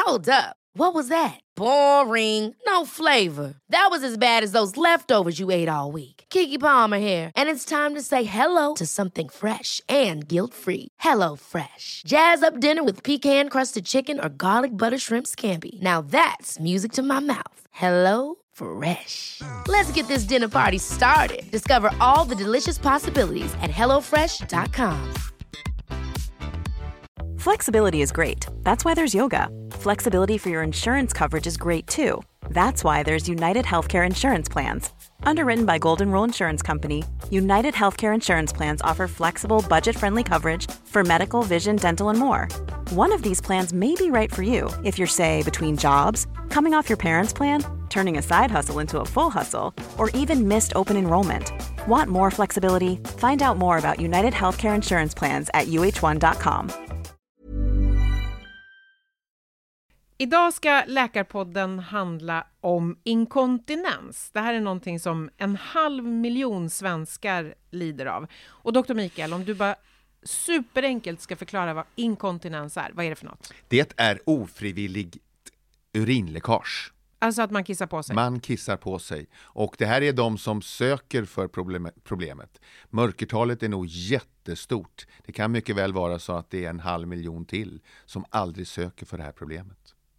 Hold up. What was that? Boring. No flavor. That was as bad as those leftovers you ate all week. Keke Palmer here, and it's time to say hello to something fresh and guilt-free. Hello Fresh. Jazz up dinner with pecan-crusted chicken or garlic butter shrimp scampi. Now that's music to my mouth. Hello Fresh. Let's get this dinner party started. Discover all the delicious possibilities at hellofresh.com. Flexibility is great. That's why there's yoga. Flexibility for your insurance coverage is great too. That's why there's United Healthcare Insurance Plans. Underwritten by Golden Rule Insurance Company, United Healthcare Insurance Plans offer flexible, budget-friendly coverage for medical, vision, dental, and more. One of these plans may be right for you if you're, say, between jobs, coming off your parents' plan, turning a side hustle into a full hustle, or even missed open enrollment. Want more flexibility? Find out more about United Healthcare Insurance Plans at uh1.com. Idag ska Läkarpodden handla om inkontinens. Det här är någonting som 500 000 svenskar lider av. Och Dr. Mikael, om du bara superenkelt ska förklara vad inkontinens är, vad är det för något? Det är ofrivilligt urinläckage. Alltså att man kissar på sig? Man kissar på sig. Och det här är de som söker för problemet. Mörkertalet är nog jättestort. Det kan mycket väl vara så att det är 500 000 till som aldrig söker för det här problemet.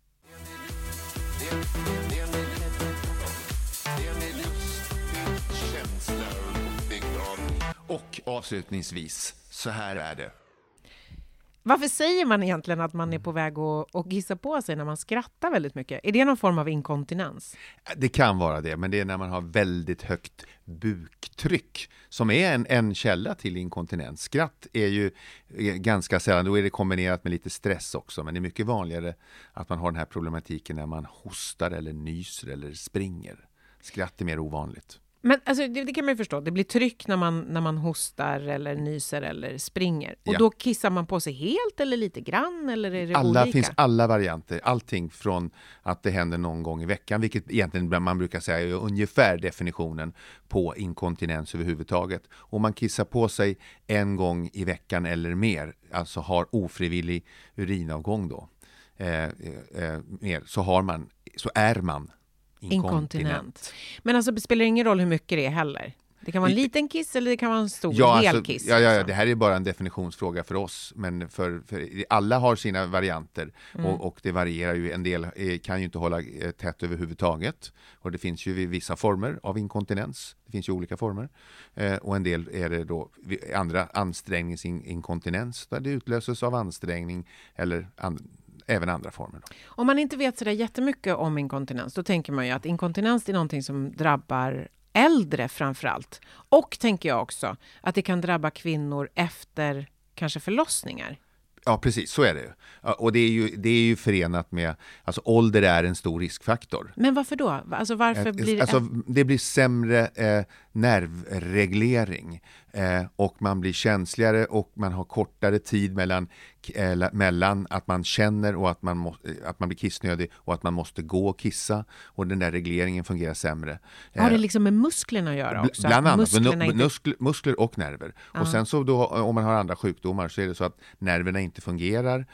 Och avslutningsvis, så här är det. Varför säger man egentligen att man är på väg att kissa på sig när man skrattar väldigt mycket? Är det någon form av inkontinens? Det kan vara det, men det är när man har väldigt högt buktryck som är en källa till inkontinens. Skratt är ju ganska sällan, då är det kombinerat med lite stress också, men det är mycket vanligare att man har den här problematiken när man hostar eller nyser eller springer. Skratt är mer ovanligt. Men alltså, det kan man ju förstå. Det blir tryck när man hostar eller nyser eller springer. Och då kissar man på sig helt eller lite grann? Eller är det olika? Finns alla varianter. Allting från att det händer någon gång i veckan. Vilket egentligen man brukar säga är ungefär definitionen på inkontinens överhuvudtaget. Om man kissar på sig en gång i veckan eller mer. Alltså har ofrivillig urinavgång då. Så är man inkontinent. Men alltså, det spelar ingen roll hur mycket det är heller. Det kan vara en liten kiss eller det kan vara en stor hel kiss. Ja, det här är bara en definitionsfråga för oss. Men för alla har sina varianter. Och det varierar ju. En del kan ju inte hålla tätt överhuvudtaget. Och det finns ju vissa former av inkontinens. Det finns ju olika former. Och en del är det då andra ansträngningsinkontinens. Där det utlöses av ansträngning eller även andra former. Då. Om man inte vet så där jättemycket om inkontinens, då tänker man ju att inkontinens är någonting som drabbar äldre framförallt. Och tänker jag också att det kan drabba kvinnor efter kanske förlossningar. Ja, precis. Så är det ju. Och det är ju förenat med, alltså ålder är en stor riskfaktor. Men varför då? Alltså varför blir det... Alltså det blir sämre nervreglering och man blir känsligare och man har kortare tid mellan att man känner och att man blir kissnödig och att man måste gå och kissa, och den där regleringen fungerar sämre. Har det liksom med musklerna att göra också? Bland annat, muskler och nerver. Och sen så då, om man har andra sjukdomar så är det så att nerverna inte fungerar.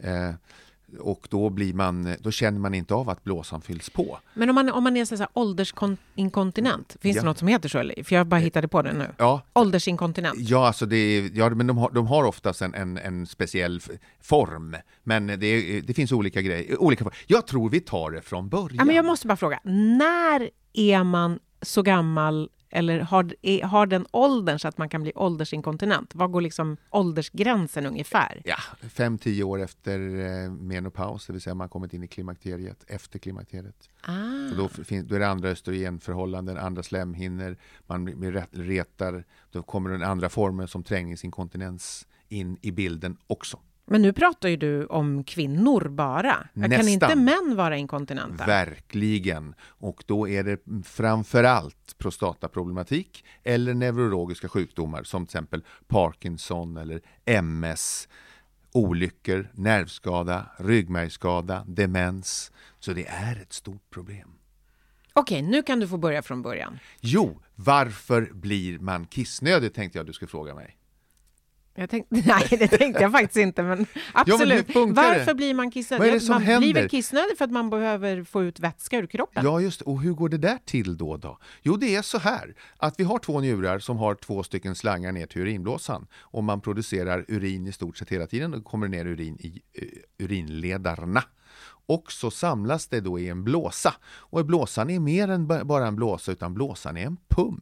Och då känner man inte av att blåsan fylls på. Men om man är så här åldersinkontinent, finns det något som heter så? Eller? För jag bara hittade på det nu. Ja. Åldersinkontinent. Ja, alltså men de har oftast en speciell form. Men det finns olika grejer. Jag tror vi tar det från början. Ja, men jag måste bara fråga, när är man så gammal eller har den åldern så att man kan bli åldersinkontinent? Vad går liksom åldersgränsen ungefär? Ja, 5-10 år efter menopaus, det vill säga man har kommit in i klimakteriet, efter klimakteriet. Då är det andra östrogenförhållanden, andra slemhinnor, man blir retar, då kommer den andra formen som trängningsinkontinens in i bilden också. Men nu pratar ju du om kvinnor bara. Kan inte män vara inkontinenta? Verkligen. Och då är det framförallt prostataproblematik eller neurologiska sjukdomar som till exempel Parkinson eller MS, olyckor, nervskada, ryggmärgsskada, demens. Så det är ett stort problem. Okej, nu kan du få börja från början. Jo, varför blir man kissnödig, tänkte jag du skulle fråga mig. Nej, det tänkte jag faktiskt inte, men absolut. Ja, men varför blir man kissnödig? Vad är det som man händer? blir väl kissnödig för att man behöver få ut vätska ur kroppen? Ja, just det. Och hur går det där till då? Jo, det är så här att vi har 2 njurar som har 2 stycken slangar ner till urinblåsan. Och man producerar urin i stort sett hela tiden och kommer ner urin i urinledarna. Och så samlas det då i en blåsa. Och blåsan är mer än bara en blåsa, utan blåsan är en pump.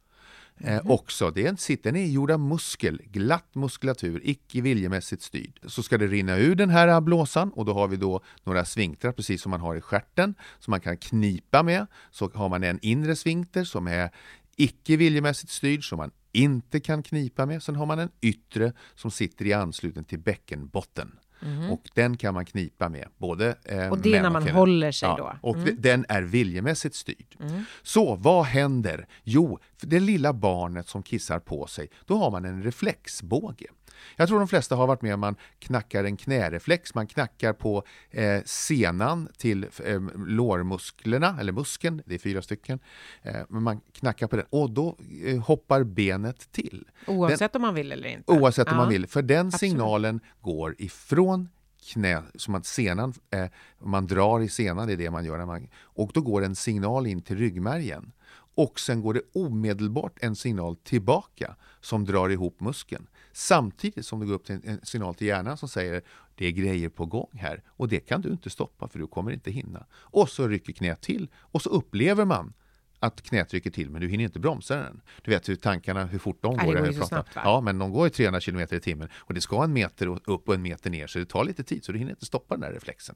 Också, den är gjord av glatt muskulatur, icke viljemässigt styrd. Så ska det rinna ur den här blåsan, och då har vi då några svinkter, precis som man har i stjärten, som man kan knipa med. Så har man en inre svinkter som är icke viljemässigt styrd, som man inte kan knipa med. Sen har man en yttre som sitter i anslutning till bäckenbotten. Och den kan man knipa med både och det är när man håller sig då. Och den är viljemässigt styrd. Så vad händer? Jo, för det lilla barnet som kissar på sig, då har man en reflexbåge. Jag tror de flesta har varit med om man knackar en knäreflex. Man knackar på senan till lårmusklerna, eller muskeln, det är 4 stycken. Men man knackar på den och då hoppar benet till. Oavsett om man vill eller inte. Oavsett om man vill, för den signalen går ifrån knä, som att senan, man drar i senan, det är det man gör. Och då går en signal in till ryggmärgen. Och sen går det omedelbart en signal tillbaka som drar ihop muskeln. Samtidigt som det går upp till en signal till hjärnan som säger det är grejer på gång här. Och det kan du inte stoppa för du kommer inte hinna. Och så rycker knät till och så upplever man att knät rycker till, men du hinner inte bromsa den. Du vet hur tankarna, hur fort de går. Det går ju så snabbt, va? Ja, men de går i 300 km i timmen och det ska 1 meter upp och 1 meter ner, så det tar lite tid, så du hinner inte stoppa den här reflexen.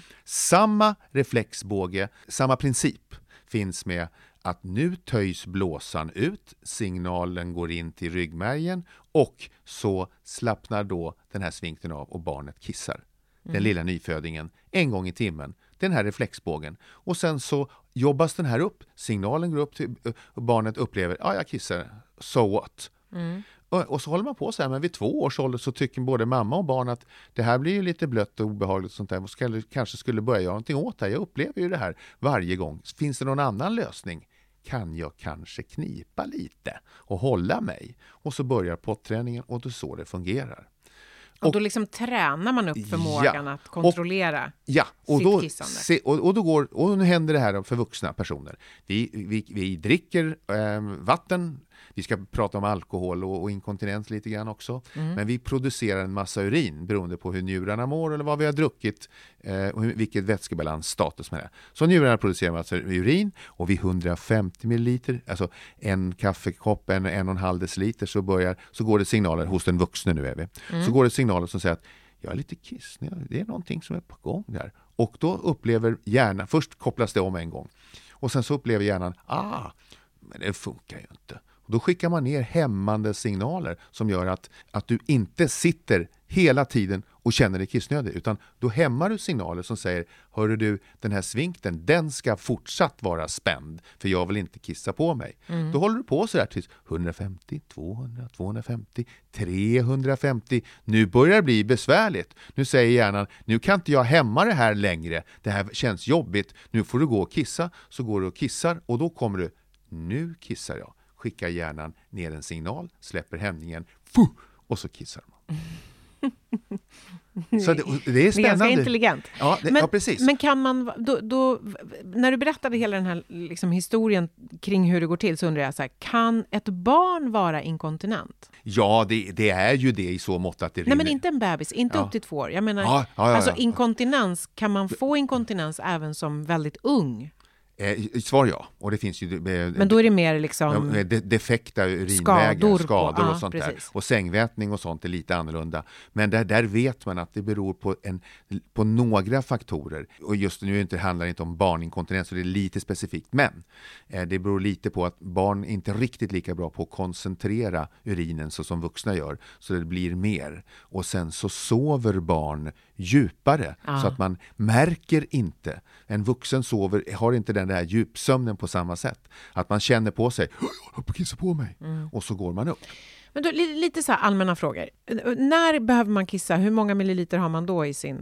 Samma reflexbåge, samma princip finns med att nu töjs blåsan ut, signalen går in till ryggmärgen och så slappnar då den här svinkten av och barnet kissar. Den lilla nyfödingen en gång i timmen, den här reflexbågen. Och sen så jobbas den här upp, signalen går upp till barnet upplever, jag kissar, so what? Och så håller man på så här, men vid 2 års ålder så tycker både mamma och barn att det här blir ju lite blött och obehagligt och sånt där. Och kanske skulle börja göra någonting åt det. Jag upplever ju det här varje gång. Finns det någon annan lösning? Kan jag kanske knipa lite och hålla mig? Och så börjar potträningen och det är så det fungerar. Och då liksom tränar man upp förmågan att kontrollera sitt kissande. Och nu händer det här för vuxna personer. Vi dricker vatten. Vi ska prata om alkohol och inkontinens lite grann också. Men vi producerar en massa urin beroende på hur njurarna mår eller vad vi har druckit och vilket vätskebalansstatus med det. Så njurarna producerar massa urin och vid 150 milliliter, alltså en kaffekopp, 1,5 deciliter så går det signaler hos den vuxna, nu är vi. Så går det signaler som säger att jag är lite kissnig, det är någonting som är på gång där. Och då upplever hjärnan, först kopplas det om en gång. Och sen så upplever hjärnan, men det funkar ju inte. Då skickar man ner hämmande signaler som gör att du inte sitter hela tiden och känner dig kissnödig, utan då hämmar du signaler som säger, hörru du, den här svinkten, den ska fortsatt vara spänd för jag vill inte kissa på mig. Då håller du på så där tills 150, 200, 250, 350. Nu börjar det bli besvärligt. Nu säger hjärnan, nu kan inte jag hämma det här längre. Det här känns jobbigt. Nu får du gå och kissa. Så går du och kissar och då kommer du, nu kissar jag. Skickar hjärnan ner en signal, släpper hämningen, och så kissar man. Så det är spännande. Det är ganska intelligent. Ja, precis. Men kan man, då, när du berättade hela den här liksom, historien kring hur det går till, så undrar jag så här, kan ett barn vara inkontinent? Ja, det är ju det i så mått att det rinner. Nej, men inte en bebis, inte upp till 2 år. Jag menar, alltså inkontinens, kan man få inkontinens även som väldigt ung? Svar ja. Och det finns ju men då är det mer liksom defekta urinvägar, skador och sånt precis. där. Och sängvätning och sånt är lite annorlunda. Men där vet man att det beror på några faktorer. Och just nu handlar det inte om barninkontinens, så det är lite specifikt. Men det beror lite på att barn inte är riktigt lika bra på att koncentrera urinen så som vuxna gör. Så det blir mer. Och sen så sover barn djupare så att man märker inte. En vuxen har inte den där djupsömnen på samma sätt. Att man känner på sig, jag håller på att kissa på mig. Och så går man upp. Men då, lite så här allmänna frågor. När behöver man kissa? Hur många milliliter har man då i sin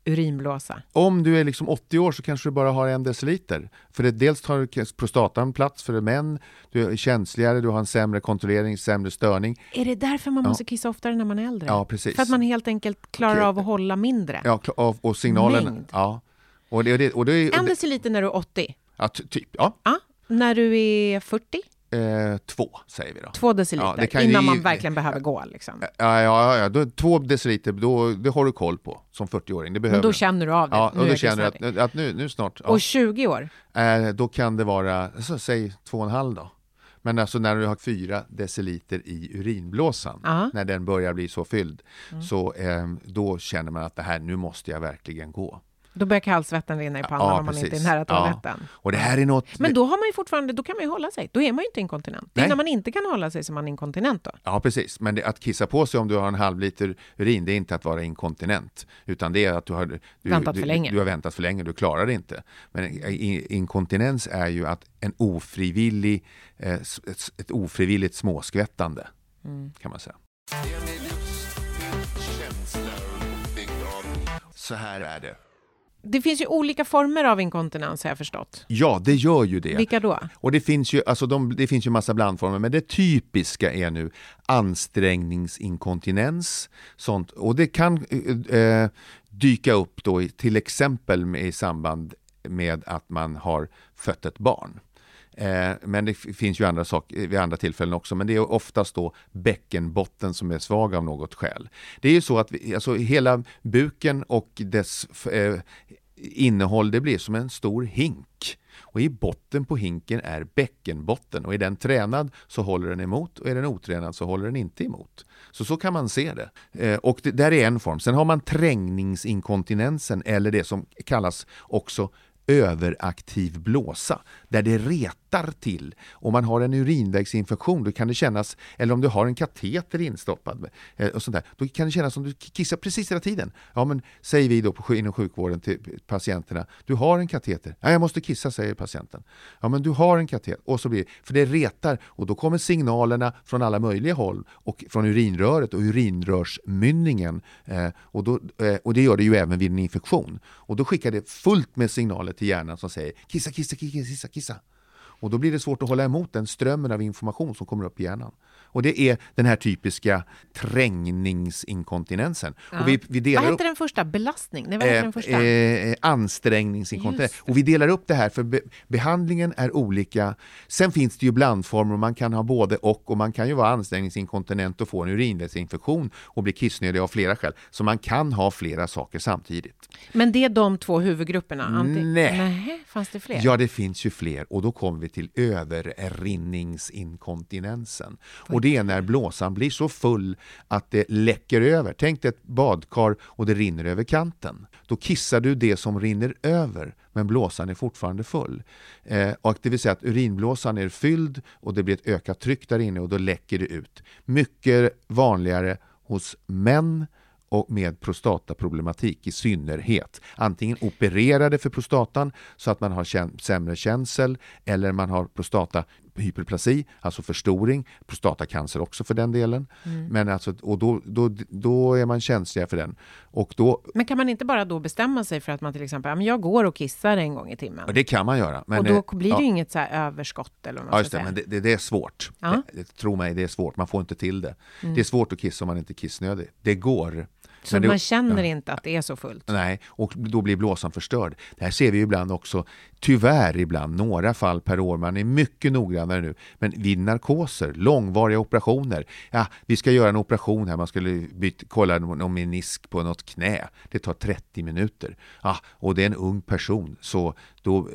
urinblåsa? Om du är liksom 80 år så kanske du bara har 1 deciliter. För det dels tar prostatan plats för män, du är känsligare, du har en sämre kontrollering, sämre störning. Är det därför man måste kissa oftare när man är äldre? Ja, precis. För att man helt enkelt klarar av att hålla mindre? Ja, och signalen... Mängd. Ja. Och det, 1 deciliter när du är 80? Ja, typ, ja. Ja. När du är 40? 2 säger vi då. 2 deciliter, innan man verkligen behöver gå liksom. Ja. Då, 2 deciliter, det har du koll på som 40-åring. Det behöver men då känner du av det. Ja, och då känner du att nu snart. Ja. Och 20 år? Då kan det vara, säg 2,5 då. Men alltså när du har 4 deciliter i urinblåsan, när den börjar bli så fylld, så då känner man att det här, nu måste jag verkligen gå. Då börjar kallsvetten rinna i pannan om man inte är nära toaletten. Ja. Och det här är något... Men då har man ju fortfarande, då kan man ju hålla sig. Då är man ju inte inkontinent. Det är när man inte kan hålla sig som man är inkontinent då. Ja, precis. Men att kissa på sig om du har en halv liter urin, det är inte att vara inkontinent. Utan det är att du har väntat för länge. Du har väntat för länge, du klarar det inte. Men inkontinens är ju att ett ofrivilligt småskvättande, kan man säga. Så här är det. Det finns ju olika former av inkontinens, har jag förstått. Ja, det gör ju det. Vilka då? Och det finns ju, det finns ju massa blandformer, men det typiska är nu ansträngningsinkontinens. Sånt. Och det kan dyka upp då till exempel i samband med att man har fött ett barn. Men det finns ju andra saker vid andra tillfällen också, men det är oftast då bäckenbotten som är svag av något skäl. Det är ju så att hela buken och dess innehåll, det blir som en stor hink. Och i botten på hinken är bäckenbotten, och är den tränad så håller den emot, och är den otränad så håller den inte emot. Så kan man se det. Och det där är en form. Sen har man trängningsinkontinensen, eller det som kallas också överaktiv blåsa, där det retar till. Om man har en urinvägsinfektion, då kan det kännas, eller om du har en kateter instoppad och sånt där, då kan det kännas som du kissar precis hela tiden. Ja, men säger vi då inom sjukvården till patienterna, du har en kateter. Ja, jag måste kissa, säger patienten. Ja, men du har en kateter. Och så blir det, för det retar, och då kommer signalerna från alla möjliga håll, och från urinröret och urinrörsmynningen, och det gör det ju även vid en infektion. Och då skickar det fullt med signaler till hjärnan som säger kissa. Och då blir det svårt att hålla emot den strömmen av information som kommer upp i hjärnan. Och det är den här typiska trängningsinkontinensen. Ja. Och vi delar vad heter den första? Belastning? Nej, vad heter den första? Ansträngningsinkontinens. Och vi delar upp det här, för behandlingen är olika. Sen finns det ju blandformer, och man kan ha både och man kan ju vara ansträngningsinkontinent och få en urinvägsinfektion och bli kissnödig av flera skäl. Så man kan ha flera saker samtidigt. Men det är de 2 huvudgrupperna? Nej. Fanns det fler? Ja, det finns ju fler, och då kommer vi till överrinningsinkontinensen. Och det är när blåsan blir så full att det läcker över. Tänk dig ett badkar och det rinner över kanten. Då kissar du det som rinner över, men blåsan är fortfarande full. Och det vill säga att urinblåsan är fylld och det blir ett ökat tryck där inne, och då läcker det ut. Mycket vanligare hos män och med prostataproblematik i synnerhet. Antingen opererade för prostatan så att man har sämre känsel, eller man har prostatahyperplasi, alltså förstoring, prostatacancer också för den delen. Men alltså, och då är man känslig för den. Och då, men kan man inte bara då bestämma sig för att man till exempel, jag går och kissar en gång i timmen? Det kan man göra. Men, och då blir det ju inget så här överskott eller vad man ska säga. Men det är svårt. Ja. Tro mig, det är svårt. Man får inte till det. Det är svårt att kissa om man inte är kissnödig. Det går. Så man känner inte att det är så fullt? Nej, och då blir blåsan förstörd. Det här ser vi ibland också, tyvärr ibland, några fall per år. Man är mycket noggrannare nu. Men vid narkoser, långvariga operationer. Ja, vi ska göra en operation här. Man skulle kolla någon menisk på något knä. Det tar 30 minuter. Ja, och det är en ung person. Så då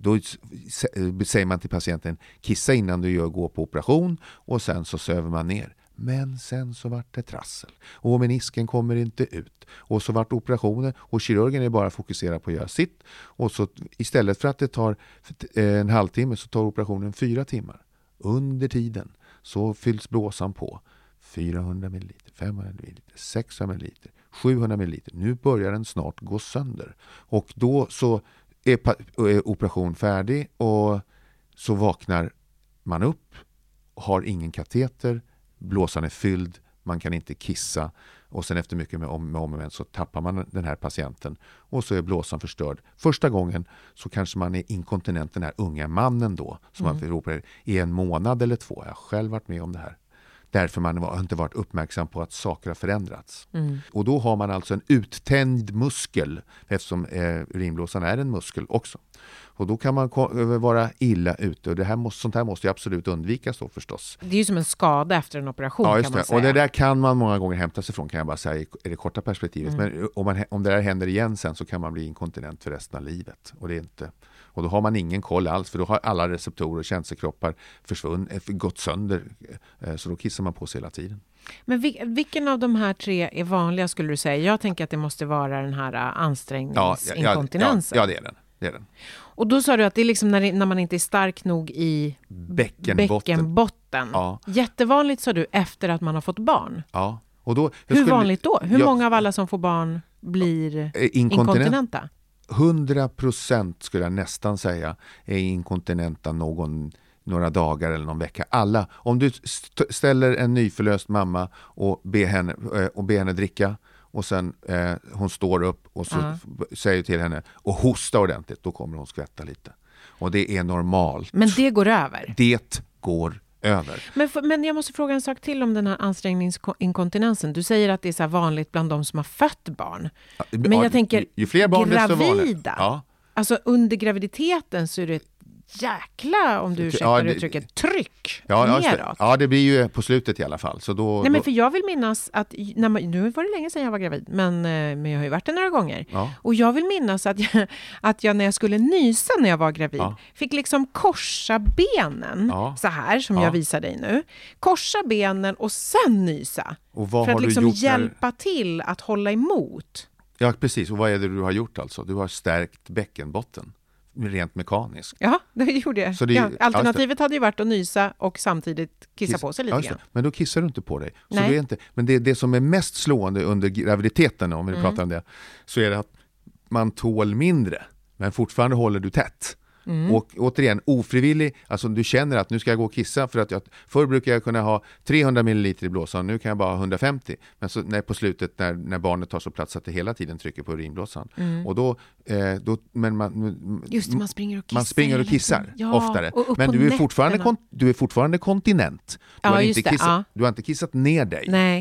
säger man till patienten, kissa innan du går på operation, och sen så söver man ner. Men sen så vart det trassel. Och menisken kommer inte ut. Och så vart operationen. Och kirurgen är bara fokuserad på att göra sitt. Och så istället för att det tar en halvtimme, så tar operationen 4 timmar. Under tiden så fylls blåsan på. 400 ml, 500 ml, 600 ml, 700 ml. Nu börjar den snart gå sönder. Och då så är operation färdig, och så vaknar man upp, har ingen kateter, blåsan är fylld, man kan inte kissa och sen efter mycket med om och men så tappar man den här patienten och så är blåsan förstörd. Första gången så kanske man är inkontinent, den här unga mannen då som man förropar i 1 månad eller 2. Jag har själv varit med om det här. Därför man har inte varit uppmärksam på att saker har förändrats. Och då har man alltså en uttänd muskel eftersom urinblåsan är en muskel också. Och då kan man vara illa ute och sånt här måste ju absolut undvikas då förstås. Det är ju som en skada efter en operation kan man säga. Och det där kan man många gånger hämta sig från kan jag bara säga i det korta perspektivet. Men om det där händer igen sen så kan man bli inkontinent för resten av livet. Och då har man ingen koll alls för då har alla receptorer och känselkroppar gått sönder så då kissar man på sig hela tiden. Men vilken av de här 3 är vanliga skulle du säga? Jag tänker att det måste vara den här ansträngningsinkontinensen. Ja, det är den. Och då sa du att det är liksom när man inte är stark nog i bäckenbotten. Ja. Jättevanligt sa du efter att man har fått barn. Ja. Och då, vanligt då? Hur många av alla som får barn blir inkontinenta? 100% skulle jag nästan säga är inkontinenta några dagar eller någon vecka. Alla. Om du ställer en nyförlöst mamma och ber henne dricka och sen hon står upp och så säger till henne och hosta ordentligt, då kommer hon skvätta lite. Och det är normalt. Men det går över? Det går över. Men jag måste fråga en sak till om den här ansträngningsinkontinensen. Du säger att det är så här vanligt bland de som har fött barn. Men jag tänker, ju fler barn gravida. Ja. Alltså under graviditeten så är det ett jäkla, om du ursäktar uttrycket, tryck neråt. Ja, det blir ju på slutet i alla fall. Så då, Nej, men för jag vill minnas att, nu var det länge sedan jag var gravid, men jag har ju varit det några gånger. Ja. Och jag vill minnas att jag när jag skulle nysa när jag var gravid fick liksom korsa benen så här som jag visar dig nu. Korsa benen och sen nysa. Och vad för har att liksom du gjort hjälpa till att hålla emot. Ja, precis. Och vad är det du har gjort alltså? Du har stärkt bäckenbotten. Rent mekaniskt. Ja, det gjorde jag. Så alternativet hade ju varit att nysa och samtidigt kissa på sig lite grann. Men då kissar du inte på dig. Så det är inte, men det som är mest slående under graviditeten, om vi pratar om det, så är det att man tål mindre, men fortfarande håller du tätt. Och återigen, ofrivillig, alltså du känner att nu ska jag gå och kissa för att förr brukar jag kunna ha 300 ml i blåsan, nu kan jag bara ha 150. Men så på slutet när barnet tar så plats att det hela tiden trycker på urinblåsan. Och då men man springer och kissar. Man springer och kissar oftare. Och men du är fortfarande kontinent. Du har inte kissat ner dig. Nej,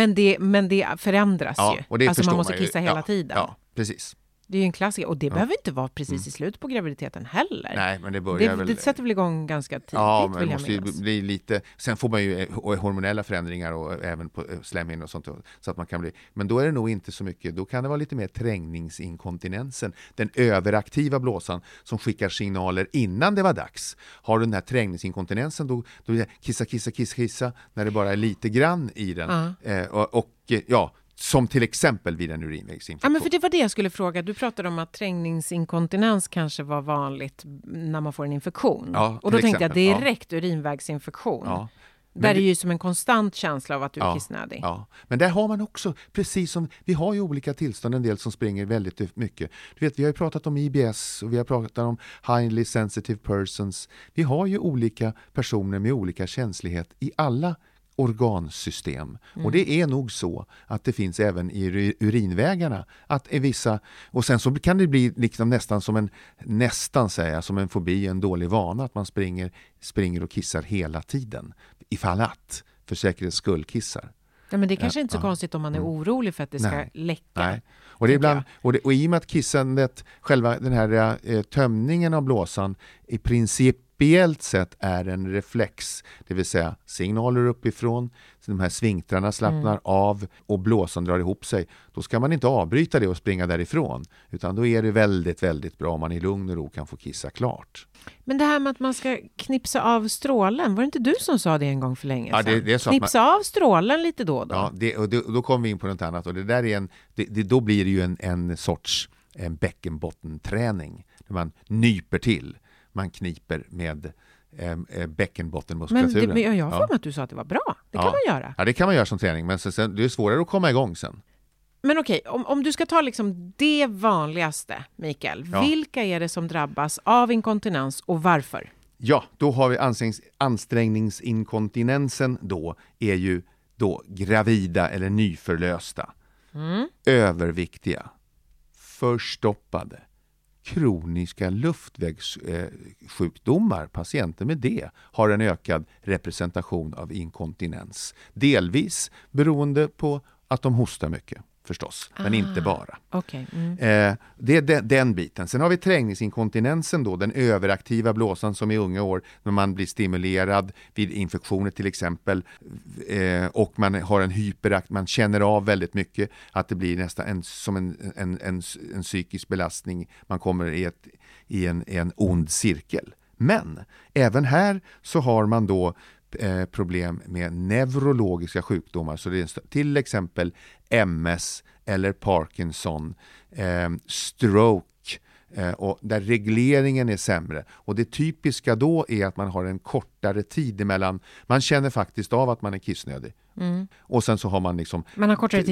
men det förändras ju. Och det alltså man måste kissa hela tiden. Ja, precis. Det är ju en klassiker. Och det behöver inte vara precis i slutet på graviditeten heller. Nej, men det börjar väl... Det sätter väl igång ganska tidigt, men det måste ju bli lite... Sen får man ju hormonella förändringar och även på slemhinnor och sånt. Så att man kan bli... Men då är det nog inte så mycket. Då kan det vara lite mer trängningsinkontinensen. Den överaktiva blåsan som skickar signaler innan det var dags. Har du den här trängningsinkontinensen då är det kissa när det bara är lite grann i den. Som till exempel vid en urinvägsinfektion. Ja, men för det var det jag skulle fråga. Du pratade om att trängningsinkontinens kanske var vanligt när man får en infektion. Ja, och då tänkte jag direkt urinvägsinfektion. Ja. Där är det ju som en konstant känsla av att du är kissnödig. Ja, men där har man också, precis som vi har ju olika tillstånd, en del som springer väldigt mycket. Du vet, vi har ju pratat om IBS och vi har pratat om highly sensitive persons. Vi har ju olika personer med olika känslighet i alla organsystem. Och det är nog så att det finns även i urinvägarna att är vissa, och sen så kan det bli liksom nästan som en fobi, en dålig vana att man springer och kissar hela tiden ifall att för säkerhets skull kissar. Ja, men det är kanske inte så konstigt om man är orolig för att det ska läcka. Nej. Och det är ibland, och i och med att kissandet, själva den här tömningen av blåsan i principiellt sett är en reflex, det vill säga signaler uppifrån, så de här svinktrarna slappnar av och blåsan drar ihop sig. Då ska man inte avbryta det och springa därifrån, utan då är det väldigt, väldigt bra om man i lugn och ro kan få kissa klart. Men det här med att man ska knipsa av strålen, var det inte du som sa det en gång för länge sedan? Ja, det är så knipsa av strålen lite då och då. Ja, då kommer vi in på något annat, och det där är då blir det ju en sorts bäckenbottenträning där man nyper till. Man kniper med bäckenbottenmuskulaturen. Men jag får med att du sa att det var bra. Det kan man göra. Ja, det kan man göra som träning, men sen, det är svårare att komma igång sen. Men okej, om du ska ta liksom det vanligaste, Mikael. Vilka är det som drabbas av inkontinens och varför? Ja, då har vi ansträngningsinkontinensen då är ju då gravida eller nyförlösta, överviktiga, förstoppade, kroniska luftvägssjukdomar, patienter med det har en ökad representation av inkontinens. Delvis beroende på att de hostar mycket. Förstås, men inte bara. Okay. Det är den biten. Sen har vi trängningsinkontinensen då, den överaktiva blåsan som i unga år när man blir stimulerad vid infektioner till exempel och man har en man känner av väldigt mycket att det blir nästan som en psykisk belastning. Man kommer i en ond cirkel. Men även här så har man då problem med neurologiska sjukdomar, så det är till exempel MS eller Parkinson, stroke, och där regleringen är sämre. Och det typiska då är att man har en kortare tid emellan. Man känner faktiskt av att man är kissnödig. Och sen så har man liksom... Man har kortare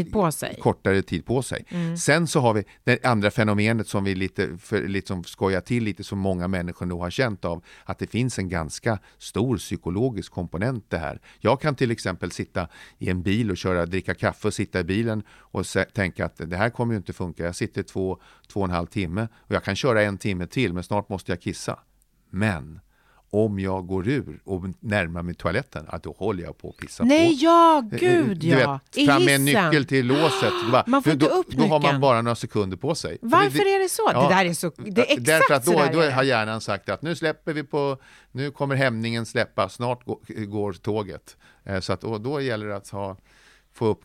tid på sig. Sen så har vi det andra fenomenet som vi liksom skojar till lite, som många människor nog har känt av, att det finns en ganska stor psykologisk komponent det här. Jag kan till exempel sitta i en bil och dricka kaffe och sitta i bilen och tänka att det här kommer ju inte funka. Jag sitter 2,5 timme och jag kan köra 1 timme till, men snart måste jag kissa. Men om jag går ur och närmar mig toaletten, då håller jag på att pissa på. Gud ja. Du vet, fram med en nyckel till låset. Man får inte upp nyckeln. Då har man bara några sekunder på sig. Varför är det så? Ja, det där är så... Det är exakt därför att då har hjärnan sagt att nu kommer hämningen släppa, snart går tåget. Så att då gäller det att få upp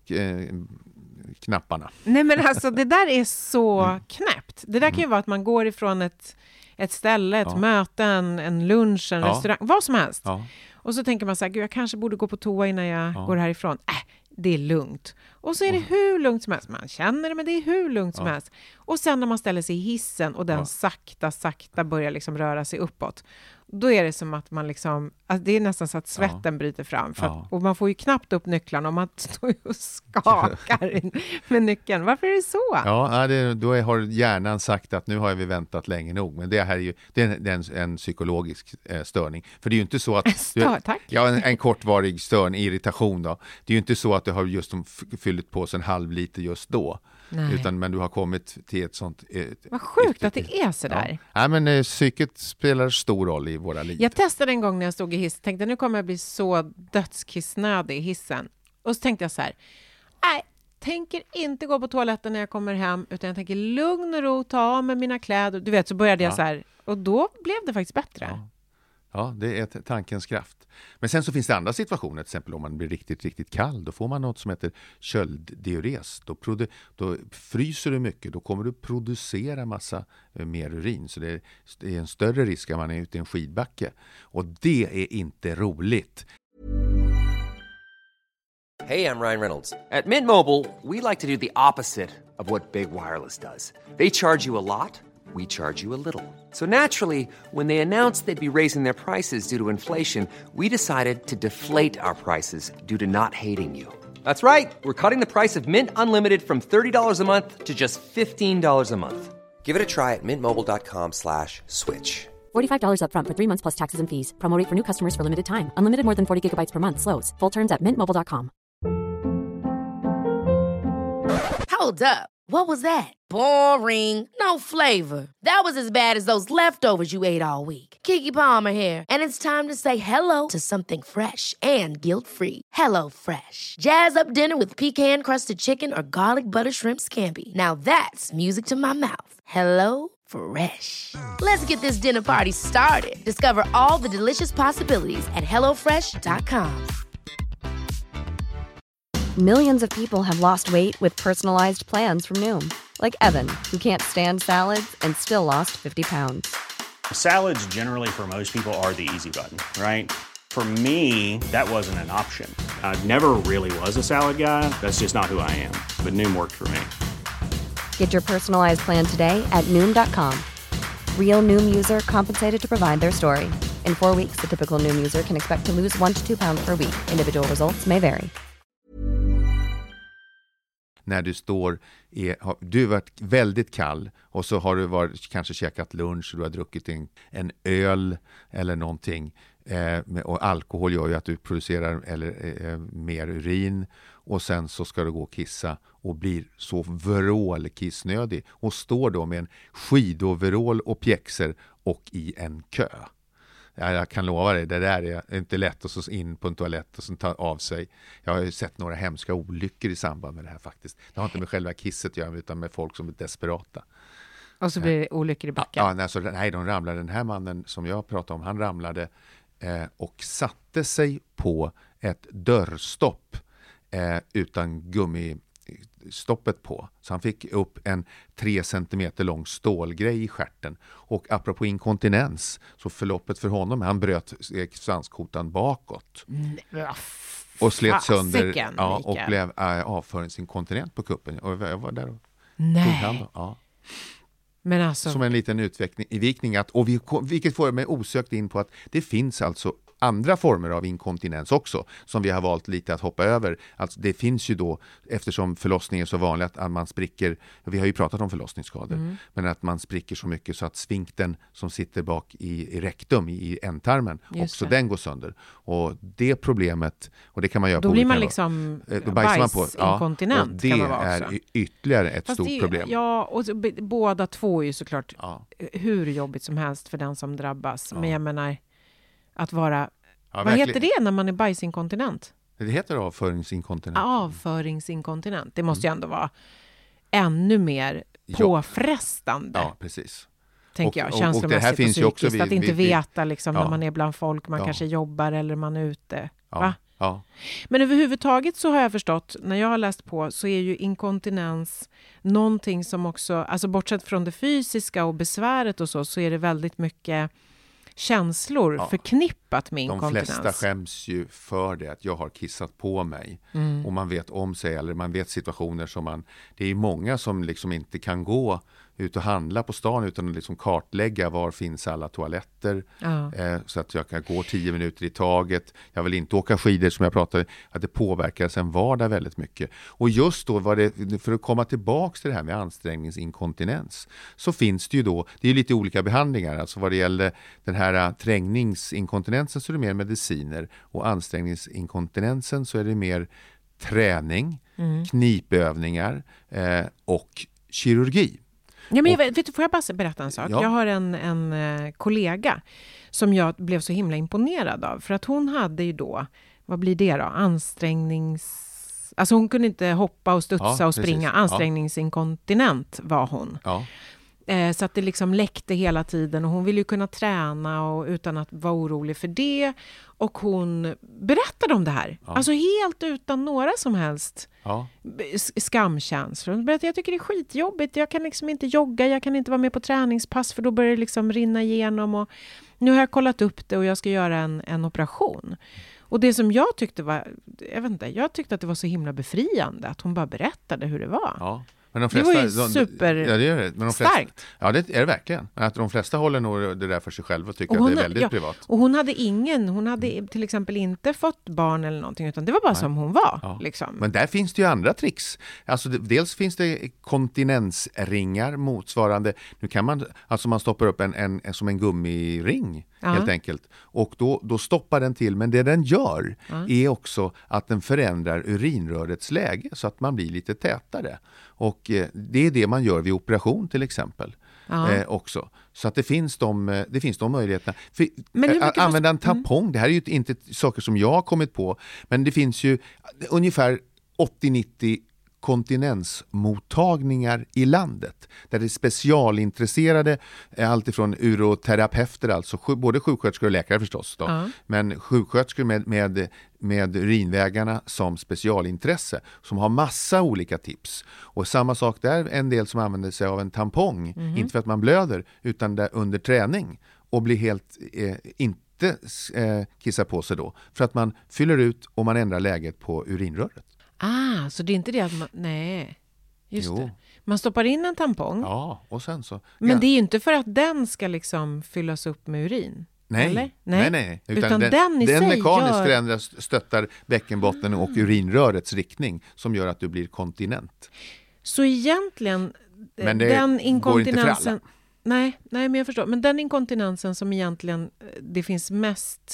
knapparna. Nej, men alltså det där är så knäppt. Det där kan ju vara att man går ifrån ett ställe, ett möte, en lunch, en restaurang, vad som helst. Ja. Och så tänker man så här, gud, jag kanske borde gå på toa innan jag går härifrån. Det är lugnt. Och så är det hur lugnt som helst. Man känner det, men det är hur lugnt som helst. Och sen när man ställer sig i hissen och den sakta börjar liksom röra sig uppåt. Då är det som att man liksom... Alltså det är nästan så att svetten bryter fram. Och man får ju knappt upp nycklarna om man står och skakar med nyckeln. Varför är det så? Ja, då har hjärnan sagt att nu har vi väntat länge nog. Men det här är ju en psykologisk störning. För det är ju inte så att... en kortvarig irritation då. Det är ju inte så att du har just fyllt på sig en halv liter just då. Men du har kommit till ett sånt... Vad sjukt att det är så där. Ja, men psyket spelar stor roll i våra liv. Jag testade en gång när jag stod i hiss. Tänkte nu kommer jag bli så dödskissnödig i hissen. Och så tänkte jag så här. Nej, tänker inte gå på toaletten när jag kommer hem. Utan jag tänker lugn och ro, ta av med mina kläder. Du vet, så började jag så här. Och då blev det faktiskt bättre. Ja, det är tankens kraft. Men sen så finns det andra situationer, till exempel om man blir riktigt, riktigt kall. Då får man något som heter kölddiures. Då fryser du mycket, då kommer du producera massa mer urin. Så det är en större risk att man är ute i en skidbacke. Och det är inte roligt. Hey, I'm Ryan Reynolds. At Mint Mobile, we like to do the opposite of what Big Wireless does. They charge you a lot. We charge you a little. So naturally, when they announced they'd be raising their prices due to inflation, we decided to deflate our prices due to not hating you. That's right. We're cutting the price of Mint Unlimited from $30 a month to just $15 a month. Give it a try at mintmobile.com/switch. $45 up front for 3 months plus taxes and fees. Promo rate for new customers for limited time. Unlimited more than 40 gigabytes per month. Slows full terms at mintmobile.com. Hold up. What was that? Boring. No flavor. That was as bad as those leftovers you ate all week. Keke Palmer here, and it's time to say hello to something fresh and guilt-free. Hello Fresh. Jazz up dinner with pecan-crusted chicken or garlic butter shrimp scampi. Now that's music to my mouth. Hello Fresh. Let's get this dinner party started. Discover all the delicious possibilities at hellofresh.com. Millions of people have lost weight with personalized plans from Noom. Like Evan, who can't stand salads and still lost 50 pounds. Salads generally for most people are the easy button, right? For me, that wasn't an option. I never really was a salad guy. That's just not who I am. But Noom worked for me. Get your personalized plan today at Noom.com. Real Noom user compensated to provide their story. In 4 weeks, the typical Noom user can expect to lose 1 to 2 pounds per week. Individual results may vary. När du du har varit väldigt kall och så har du kanske käkat lunch och du har druckit en öl eller någonting. Och alkohol gör ju att du producerar mer urin, och sen så ska du gå och kissa och blir så vrålkissnödig och står då med en skidoverall och pjäxor och i en kö. Ja, jag kan lova dig, det där är inte lätt att så in på en toalett och sen ta av sig. Jag har ju sett några hemska olyckor i samband med det här faktiskt. Det har inte med själva kisset att göra, utan med folk som är desperata. Och så blir det olyckor i backen. Ja, nej, de ramlade. Den här mannen som jag pratade om, han ramlade och satte sig på ett dörrstopp utan gummistoppet på. Så han fick upp en 3 centimeter lång stålgrej i stjärten. Och apropå inkontinens, så förloppet för honom, han bröt svanskotan bakåt. Och slet sönder och blev avföringsinkontinent på kuppen. Och jag var där och tog hand om. Ja. Men alltså... Som en liten utvikning vilket får mig osökt in på att det finns alltså andra former av inkontinens också, som vi har valt lite att hoppa över. Alltså det finns ju då, eftersom förlossning är så vanligt att man spricker, vi har ju pratat om förlossningsskador, men att man spricker så mycket så att sfinkten som sitter bak i rektum, i ändtarmen, också den går sönder. Och det problemet, och det kan man göra då på blir olika man liksom bajsinkontinent. Och det kan man vara är också. ytterligare ett stort problem. Ja, och båda två är ju såklart hur jobbigt som helst för den som drabbas. Men jag menar, att vara... vad heter det när man är bajsinkontinent? Det heter avföringsinkontinent. Avföringsinkontinent. Det måste ju ändå vara ännu mer påfrestande. Ja, precis. Tänker jag, känslomässigt och psykiskt. Att inte veta liksom, när man är bland folk, man kanske jobbar eller man är ute. Va? Ja. Men överhuvudtaget så har jag förstått, när jag har läst på, så är ju inkontinens någonting som också, alltså bortsett från det fysiska och besväret och så är det väldigt mycket känslor förknippat med inkontinens. De flesta skäms ju för det, att jag har kissat på mig. Och man vet om sig, eller man vet situationer som det är många som liksom inte kan gå ut och handla på stan utan att liksom kartlägga var finns alla toaletter. Så att jag kan gå 10 minuter i taget. Jag vill inte åka skidor, som jag pratade, att det påverkar sen vardag väldigt mycket. Och just då för att komma tillbaka till det här med ansträngningsinkontinens, så finns det ju då, det är lite olika behandlingar. Alltså vad det gäller den här trängningsinkontinensen så är det mer mediciner, och ansträngningsinkontinensen så är det mer träning, knipövningar och kirurgi. Ja, men får jag bara berätta en sak? Ja. Jag har en kollega som jag blev så himla imponerad av. För att hon hade ju då, vad blir det då? Alltså hon kunde inte hoppa och studsa och springa. Ansträngningsinkontinent var hon. Ja. Så att det liksom läckte hela tiden, och hon ville ju kunna träna och utan att vara orolig för det. Och hon berättade om det här. Alltså helt utan några som helst skamkänslor. Hon berättade, jag tycker det är skitjobbigt. Jag kan liksom inte jogga, jag kan inte vara med på träningspass för då börjar det liksom rinna igenom. Och nu har jag kollat upp det och jag ska göra en operation. Och det som jag tyckte var, jag tyckte att det var så himla befriande att hon bara berättade hur det var. Ja. Men de flesta, det var ju superstarkt. Ja, det är det verkligen. Att de flesta håller nog det där för sig själva och tycker att det är väldigt privat. Och hon hade till exempel inte fått barn eller någonting, utan det var bara som hon var. Ja. Liksom. Men där finns det ju andra tricks. Alltså dels finns det kontinensringar motsvarande. Nu kan man stoppar upp en som en gummiring helt enkelt. Och då stoppar den till. Men det den gör är också att den förändrar urinrörets läge så att man blir lite tätare. Och det är det man gör vid operation till exempel också. Så att det finns de möjligheterna. Att använda en tampong, det här är ju inte saker som jag har kommit på, men det finns ju ungefär 80-90 kontinensmottagningar i landet där det är specialintresserade, alltifrån uroterapeuter, alltså både sjuksköterskor och läkare förstås då, men sjuksköterskor med urinvägarna som specialintresse, som har massa olika tips. Och samma sak där, en del som använder sig av en tampong, inte för att man blöder utan där under träning, och blir helt inte kissa på sig då, för att man fyller ut och man ändrar läget på urinröret. Så det är inte det att man... Nej, just det. Man stoppar in en tampong. Ja, och sen så... Men det är ju inte för att den ska liksom fyllas upp med urin. Nej, eller? Nej. Utan den mekaniskt förändras, stöttar bäckenbotten och urinrörets riktning som gör att du blir kontinent. Så egentligen... Men det den inkontinensen... går inte för alla. Nej, men jag förstår. Men den inkontinensen som egentligen det finns mest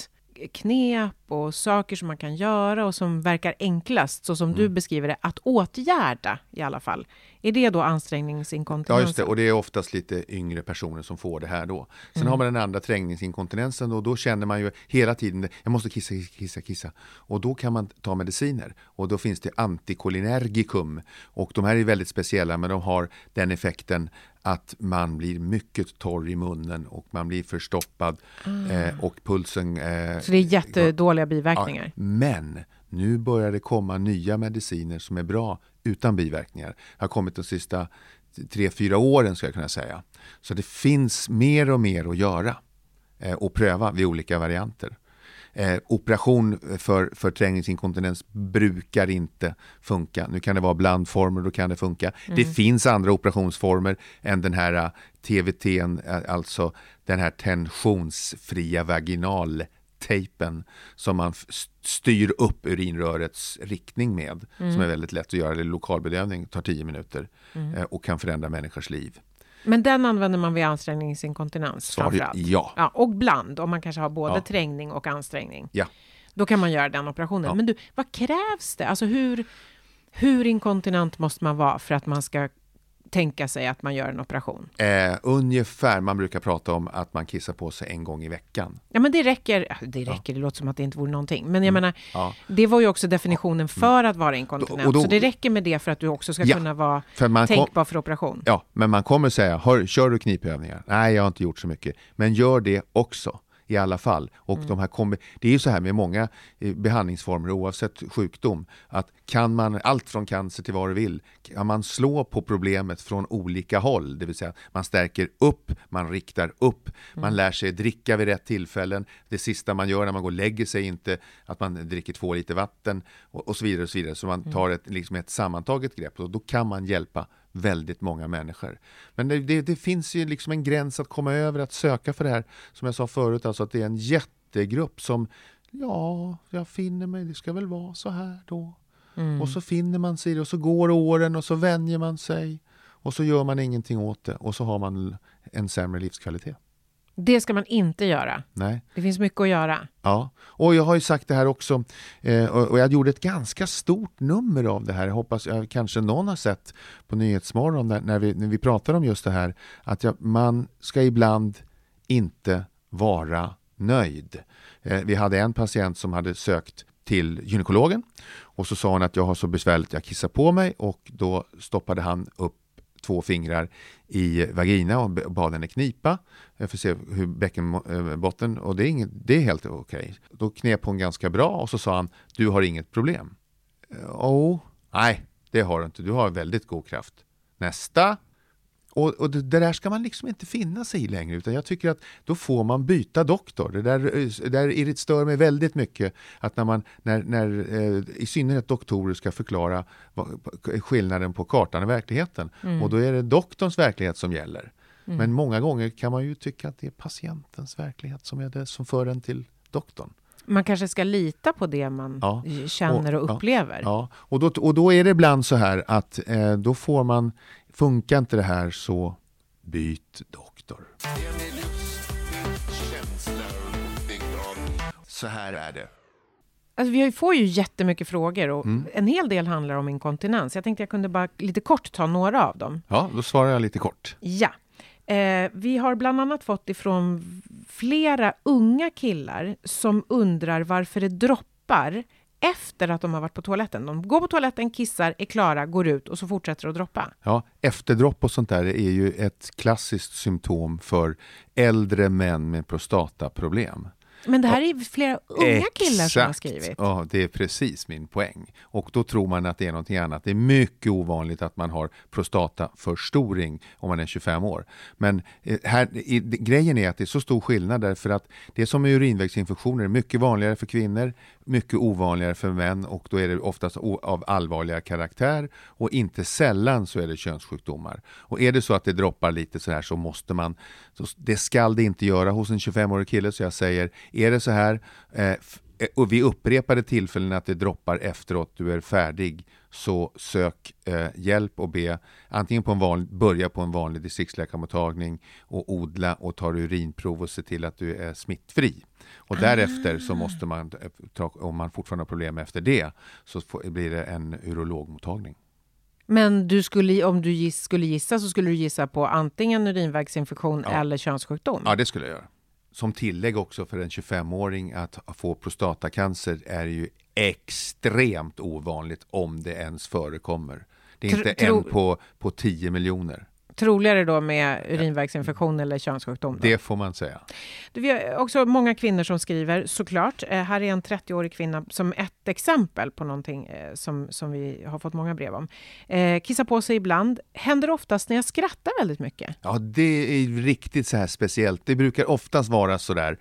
knep och saker som man kan göra och som verkar enklast, så som du beskriver det, att åtgärda i alla fall. Är det då ansträngningsinkontinens? Ja, just det. Och det är oftast lite yngre personer som får det här då. Sen har man den andra trängningsinkontinensen och då känner man ju hela tiden, jag måste kissa. Och då kan man ta mediciner. Och då finns det antikolinergikum. Och de här är väldigt speciella, men de har den effekten att man blir mycket torr i munnen och man blir förstoppad och pulsen... Så det är jättedåliga biverkningar? Ja, men nu börjar det komma nya mediciner som är bra utan biverkningar. Det har kommit de sista 3-4 åren, ska jag kunna säga. Så det finns mer och mer att göra och pröva vid olika varianter. Operation för trängningsinkontinens brukar inte funka. Nu kan det vara blandformer, då kan det funka. Det finns andra operationsformer än den här TVT:n, alltså den här tensionsfria vaginaltejpen som man styr upp urinrörets riktning med, som är väldigt lätt att göra. Det lokalbedövning, tar 10 minuter och kan förändra människors liv. Men den använder man vid ansträngningsinkontinens framförallt? Ja. Och bland, om man kanske har både trängning och ansträngning. Ja. Då kan man göra den operationen. Ja. Men du, vad krävs det? Alltså hur inkontinent måste man vara för att man ska tänka sig att man gör en operation? Ungefär, man brukar prata om att man kissar på sig en gång i veckan. Ja, men det räcker, det låter som att det inte vore någonting. Men jag menar, det var ju också definitionen för att vara inkontinent. Så det räcker med det för att du också ska kunna vara tänkbar för operation. Ja, men man kommer säga, kör du knipövningar? Nej, jag har inte gjort så mycket. Men gör det också. I alla fall. Och de här det är ju så här med många behandlingsformer oavsett sjukdom, att kan man allt från cancer till vad du vill, kan man slå på problemet från olika håll, det vill säga man stärker upp, man riktar upp, man lär sig dricka vid rätt tillfällen, det sista man gör när man går och lägger sig inte att man dricker 2 liter vatten och så vidare och så vidare, så man tar ett sammantaget grepp och då kan man hjälpa väldigt många människor. Men det finns ju liksom en gräns att komma över, att söka för det här, som jag sa förut, alltså att det är en jättegrupp som, jag finner mig, det ska väl vara så här då. Och så finner man sig och så går åren och så vänjer man sig och så gör man ingenting åt det och så har man en sämre livskvalitet. Det ska man inte göra. Nej. Det finns mycket att göra. Ja, och jag har ju sagt det här också och jag gjorde ett ganska stort nummer av det här. Jag hoppas kanske någon har sett på Nyhetsmorgon när vi pratar om just det här, att man ska ibland inte vara nöjd. Vi hade en patient som hade sökt till gynekologen och så sa hon att jag har så besvärligt, jag kissar på mig, och då stoppade han upp 2 fingrar i vagina och bad henne knipa för att se hur bäckenbotten, och det är helt okej. Då knep hon ganska bra och så sa han, du har inget problem. Nej, det har du inte. Du har väldigt god kraft. Nästa. Och det där ska man liksom inte finna sig i längre, utan jag tycker att då får man byta doktor. Det där stör mig väldigt mycket, att när i synnerhet doktorer ska förklara skillnaden på kartan och verkligheten. Och då är det doktorns verklighet som gäller. Men många gånger kan man ju tycka att det är patientens verklighet som är det som för en till doktorn. Man kanske ska lita på det man känner och upplever. Ja. Och då är det ibland så här att då får man, funkar inte det här, så byt doktor. Så här är det. Alltså, vi får ju jättemycket frågor och en hel del handlar om inkontinens. Jag tänkte jag kunde bara lite kort ta några av dem. Ja, då svarar jag lite kort. Ja. Vi har bland annat fått ifrån flera unga killar som undrar varför det droppar efter att de har varit på toaletten. De går på toaletten, kissar, är klara, går ut och så fortsätter att droppa. Ja, efterdropp och sånt där är ju ett klassiskt symptom för äldre män med prostataproblem. Men det här är flera unga killar som har skrivit. Ja, det är precis min poäng. Och då tror man att det är någonting annat. Det är mycket ovanligt att man har prostataförstoring om man är 25 år. Men grejen är att det är så stor skillnad, därför att det som är urinvägsinfektioner är mycket vanligare för kvinnor, mycket ovanligare för män, och då är det oftast av allvarligare karaktär, och inte sällan så är det könssjukdomar. Och är det så att det droppar lite så här, så måste man, det ska det inte göra hos en 25-årig kille, så jag säger, är det så här och vid upprepade tillfällen att det droppar efteråt, du är färdig, så sök hjälp och be antingen börja på en vanlig distriktsläkarmottagning och odla och ta urinprov och se till att du är smittfri. Och därefter så måste man, om man fortfarande har problem efter det, så blir det en urologmottagning. Men om du skulle gissa så skulle du gissa på antingen urinvägsinfektion eller könssjukdom? Ja, det skulle jag göra. Som tillägg också för en 25-åring att få prostatacancer är ju extremt ovanligt om det ens förekommer. Det är inte en på 10 miljoner. Troligare då med urinvägsinfektion eller könssjukdom? Då. Det får man säga. Vi har också många kvinnor som skriver, såklart. Här är en 30-årig kvinna som ett exempel på någonting som vi har fått många brev om. Kissa på sig ibland. Händer oftast när jag skrattar väldigt mycket. Ja, det är riktigt så här speciellt. Det brukar oftast vara så där.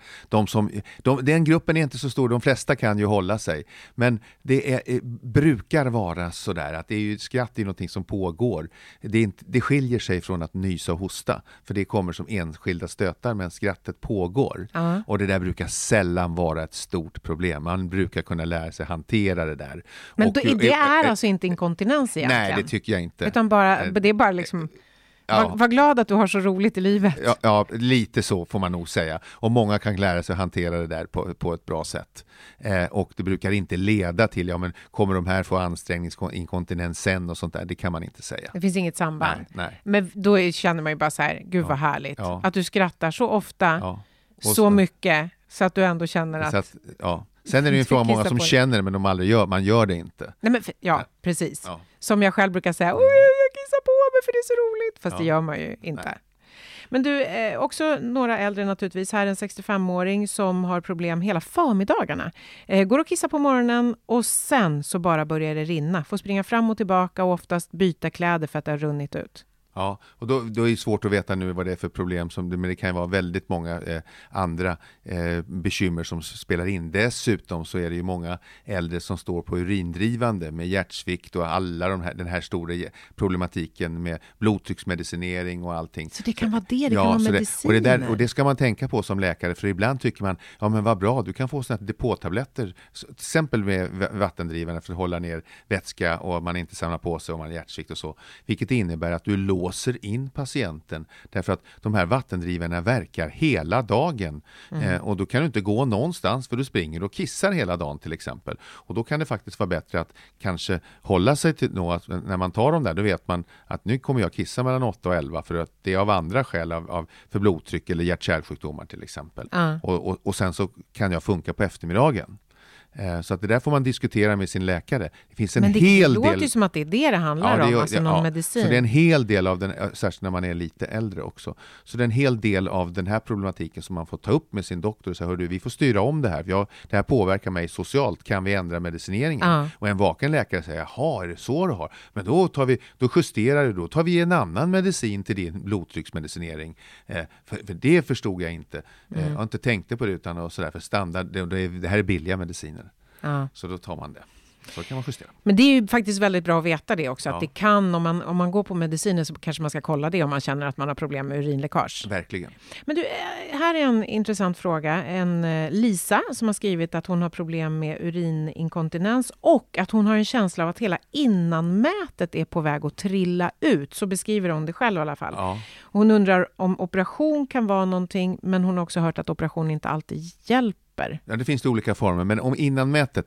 Den gruppen är inte så stor. De flesta kan ju hålla sig. Men det brukar vara så där att det är ju skratt är någonting som pågår. Det skiljer sig från att nysa och hosta. För det kommer som enskilda stötar men skrattet pågår. Och det där brukar sällan vara ett stort problem. Man brukar kunna lära sig hantera det där. Men det är alltså inte inkontinens egentligen? Nej, det tycker jag inte. Utan det är bara liksom... Var glad att du har så roligt i livet. Ja, lite så får man nog säga. Och många kan lära sig att hantera det där på ett bra sätt. Och det brukar inte leda till, kommer de här få ansträngningsinkontinens sen och sånt där? Det kan man inte säga. Det finns inget samband. Nej. Men då känner man ju bara så här, gud vad härligt. Ja. Att du skrattar så ofta, så mycket, så att du ändå känner att... Sen är det ju en fråga många som känner det, men de aldrig gör. Man gör det inte. Nej, men precis. Ja. Som jag själv brukar säga, jag kissar på mig för det är så roligt. Fast det gör man ju inte. Nej. Men du, också några äldre naturligtvis. Här är en 65-åring som har problem hela förmiddagarna. Går och kissar på morgonen och sen så bara börjar det rinna. Får springa fram och tillbaka och oftast byta kläder för att det har runnit ut. Ja, och då är det svårt att veta nu vad det är för problem, men det kan ju vara väldigt många andra bekymmer som spelar in. Dessutom så är det ju många äldre som står på urindrivande med hjärtsvikt och alla den här stora problematiken med blodtrycksmedicinering och allting. Så det kan vara det kan vara mediciner. Och det ska man tänka på som läkare, för ibland tycker man, men vad bra, du kan få sådana depåtabletter, till exempel med vattendrivande för att hålla ner vätska och man inte samlar på sig om man har hjärtsvikt och så, vilket innebär att du låser in patienten därför att de här vattendrivarna verkar hela dagen och då kan du inte gå någonstans för du springer och kissar hela dagen till exempel. Och då kan det faktiskt vara bättre att kanske hålla sig till något, när man tar dem där då vet man att nu kommer jag kissa mellan 8 och 11 för att det är av andra skäl för blodtryck eller hjärt-kärlsjukdomar till exempel. Och sen så kan jag funka på eftermiddagen. Så att det där får man diskutera med sin läkare. Det finns en hel del... låter ju som att det är det handlar om, alltså någon medicin. Så det är en hel del av den, särskilt när man är lite äldre också. Så det är en hel del av den här problematiken som man får ta upp med sin doktor och säga, hörru, vi får styra om det här. Det här påverkar mig socialt, kan vi ändra medicineringen? Och en vaken läkare säger, jaha, är det så du har? Men då justerar du, då tar vi en annan medicin till din blodtrycksmedicinering. För det förstod jag inte. Jag har inte tänkt på det utan och sådär, för standard, det här är billiga mediciner. Så då tar man det. Så kan man justera. Men det är ju faktiskt väldigt bra att veta det också. Att det kan, om man går på mediciner så kanske man ska kolla det om man känner att man har problem med urinläckage. Verkligen. Men du, här är en intressant fråga. En Lisa som har skrivit att hon har problem med urininkontinens och att hon har en känsla av att hela innanmätet är på väg att trilla ut. Så beskriver hon det själv i alla fall. Ja. Hon undrar om operation kan vara någonting, men hon har också hört att operation inte alltid hjälper. Ja, det finns det olika former, men om innanmätet,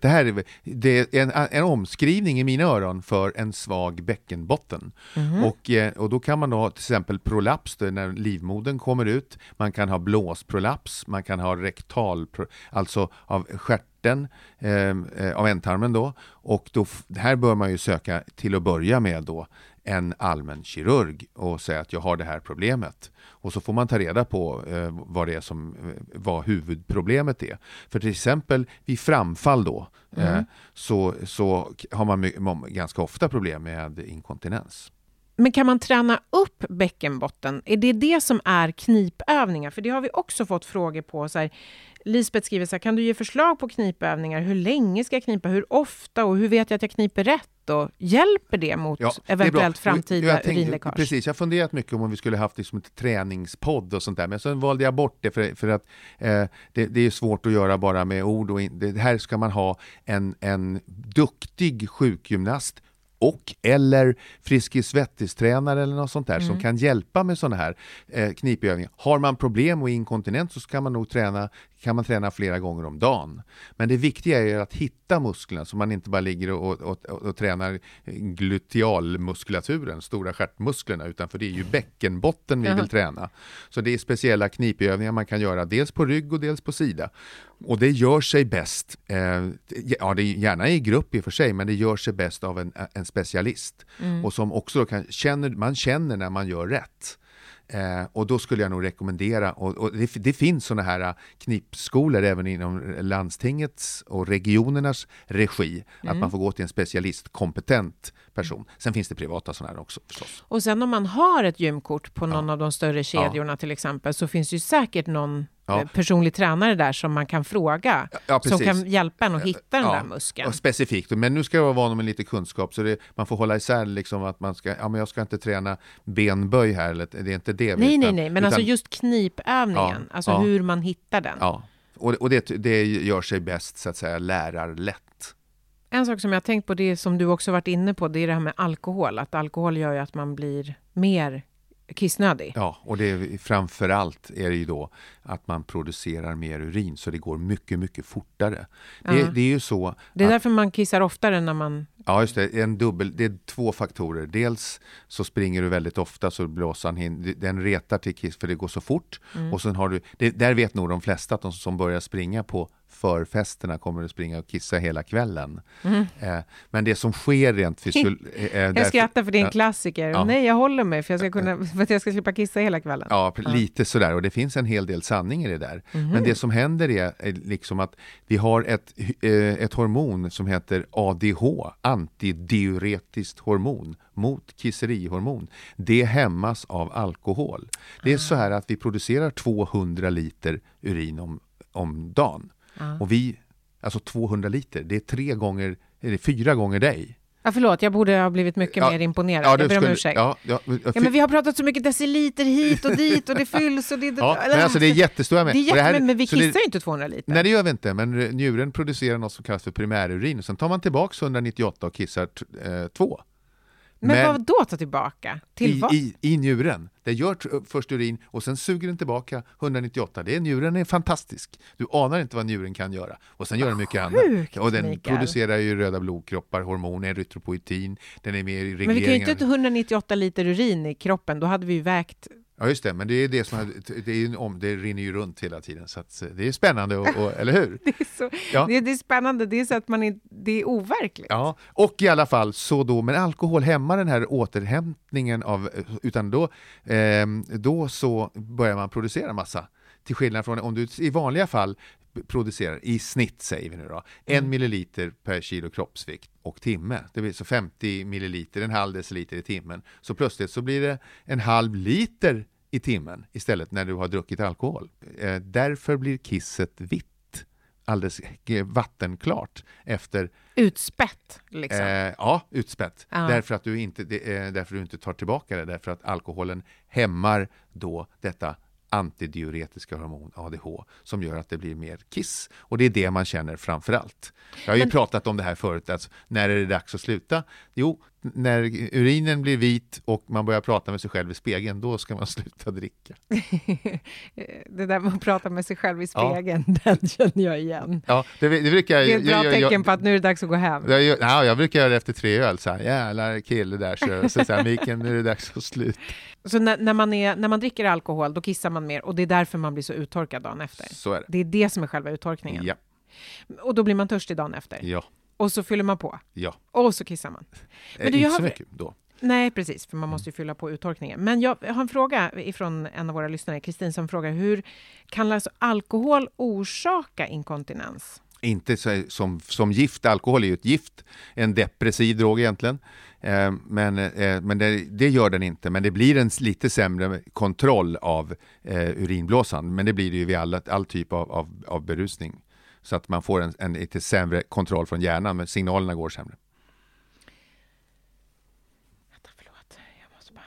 det är en omskrivning i mina öron för en svag bäckenbotten. Och då kan man då ha till exempel prolaps när livmodern kommer ut, man kan ha blåsprolaps, man kan ha rektal, alltså av stjärten, av ändtarmen då, och då, här bör man ju söka till att börja med då en allmän kirurg och säga att jag har det här problemet. Och så får man ta reda på vad huvudproblemet är. För till exempel vid framfall då så har man ganska ofta problem med inkontinens. Men kan man träna upp bäckenbotten? Är det som är knipövningar? För det har vi också fått frågor på. Så här, Lisbeth skriver så här, kan du ge förslag på knipövningar? Hur länge ska jag knipa? Hur ofta? Och hur vet jag att jag kniper rätt? Och hjälper det mot eventuellt framtida urinläckage? Precis, jag har funderat mycket om vi skulle haft det som ett träningspodd och sånt där. Men så valde jag bort det för att det är svårt att göra bara med ord. Och det här ska man ha en duktig sjukgymnast eller Friskis-Svettis-tränare eller något sånt där som kan hjälpa med sådana här knipövningar. Har man problem och inkontinens så kan man nog träna flera gånger om dagen. Men det viktiga är att hitta musklerna så man inte bara ligger och tränar glutealmuskulaturen, stora stjärtmusklerna, utan för det är ju bäckenbotten vi vill träna. Så det är speciella knipövningar man kan göra dels på rygg och dels på sida. Och det gör sig bäst, det är gärna i grupp i och för sig, men det gör sig bäst av en specialist. Och som också då man känner när man gör rätt. Och då skulle jag nog rekommendera, och det finns såna här knipskolor även inom landstingets och regionernas regi, att man får gå till en specialistkompetent person. Sen finns det privata sådana här också förstås. Och sen om man har ett gymkort på någon av de större kedjorna till exempel, så finns det ju säkert någon personlig tränare där som man kan fråga, som kan hjälpa en att hitta den där muskeln. Och specifikt, men nu ska jag vara van med lite kunskap, så man får hålla isär liksom att man ska, men jag ska inte träna benböj här, eller det är inte det. Nej, men alltså just knipövningen, alltså hur man hittar den. Ja, och det gör sig bäst så att säga lärarlätt. En sak som jag har tänkt på, det som du också varit inne på, det är det här med alkohol. Att alkohol gör ju att man blir mer kissnödig. Ja, och det framförallt är det ju då att man producerar mer urin, så det går mycket, mycket fortare. Det är ju så. Det är därför man kissar oftare när man... Ja, just det. Det är två faktorer. Dels så springer du väldigt ofta, så blåsan den retar till kiss för det går så fort. Och sen har du, där vet nog de flesta att de som börjar springa på förfesterna kommer att springa och kissa hela kvällen. Men det som sker rent jag skrattar för det är en klassiker. Ja. Nej, jag håller mig för att jag ska slippa kissa hela kvällen. Ja, lite sådär. Och det finns en hel del sanning i det där. Men det som händer är liksom att vi har ett hormon som heter ADH, antidiuretiskt hormon, mot kisserihormon. Det hämmas av alkohol. Det är så här att vi producerar 200 liter urin om dagen. Och alltså 200 liter, det är 4 gånger dig. Ja, förlåt, jag borde ha blivit mycket mer imponerad. Jag ber om ursäkt. Men vi har pratat så mycket deciliter hit och dit och det fylls och det... men alltså det är jättestora med. Men vi kissar ju inte 200 liter. Nej, det gör vi inte, men njuren producerar något som kallas för primärurin. Och sen tar man tillbaka 198 och kissar 2. Men vad då ta tillbaka? Till vad? I njuren. Det gör först urin och sen suger den tillbaka 198. Njuren är fantastisk. Du anar inte vad njuren kan göra. Och sen gör den mycket annat. Och den producerar ju röda blodkroppar, hormoner, erytropoetin. Den är med i regleringar. Men vi kan ju inte 198 liter urin i kroppen. Då hade vi ju vägt... Ja, just det, men det är det som det rinner ju runt hela tiden, så att det är spännande eller hur? Det är spännande, det är så att det är overkligt. Ja, och i alla fall så då, men alkohol hämmar den här återhämtningen utan då så börjar man producera massa, till skillnad från om du i vanliga fall producerar i snitt, säger vi nu då, 1 milliliter per kilo kroppsvikt och timme. Det blir så 50 milliliter, en halv deciliter i timmen. Så plötsligt så blir det en halv liter i timmen istället när du har druckit alkohol. Därför blir kisset vitt. Alldeles vattenklart efter... Utspätt liksom. Utspätt. Därför att du inte tar tillbaka det. Därför att alkoholen hämmar då detta antidiuretiska hormon ADH som gör att det blir mer kiss. Och det är det man känner framförallt. Jag har ju pratat om det här förut. Alltså, när är det dags att sluta? Jo, när urinen blir vit och man börjar prata med sig själv i spegeln, då ska man sluta dricka. Det där med att prata med sig själv i spegeln, den känner jag igen. Ja, det brukar det är ett bra tecken på att nu är det dags att gå hem. Jag brukar göra det efter 3 öl. Så här, jävlar kille där. Så här, Mikael, nu är det dags att sluta. Så när man dricker alkohol, då kissar man mer. Och det är därför man blir så uttorkad dagen efter. Så är det. Det är det som är själva uttorkningen. Ja. Och då blir man törstig dagen efter. Ja. Och så fyller man på. Ja. Och så kissar man. Men inte så mycket då. Nej, precis. För man måste ju fylla på uttorkningen. Men jag har en fråga ifrån en av våra lyssnare, Kristin, som frågar hur kan alltså alkohol orsaka inkontinens? Inte som gift. Alkohol är ju ett gift. En depressiv drog egentligen. Men det gör den inte. Men det blir en lite sämre kontroll av urinblåsan. Men det blir det ju vid all typ av berusning. Så att man får en lite sämre kontroll från hjärnan, men signalerna går sämre. Vänta, förlåt. Jag måste bara...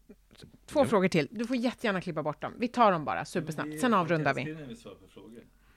Två frågor till. Du får jättegärna klippa bort dem. Vi tar dem bara supersnabbt. Sen avrundar vi.